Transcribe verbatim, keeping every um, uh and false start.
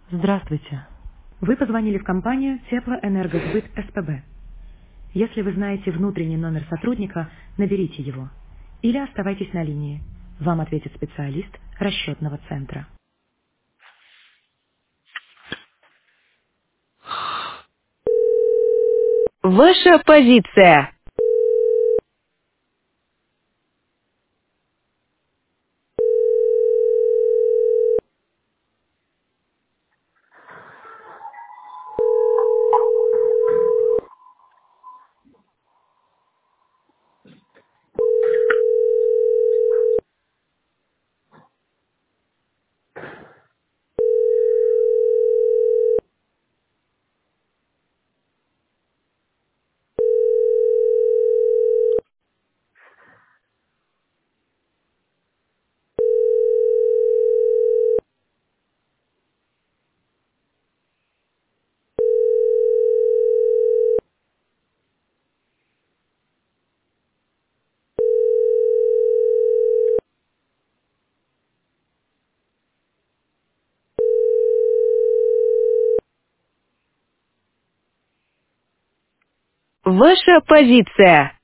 Здравствуйте. Вы позвонили в компанию Теплоэнергосбыт СПБ. Если вы знаете внутренний номер сотрудника, наберите его. Или оставайтесь на линии. Вам ответит специалист расчетного центра. Ваша позиция. Ваша позиция.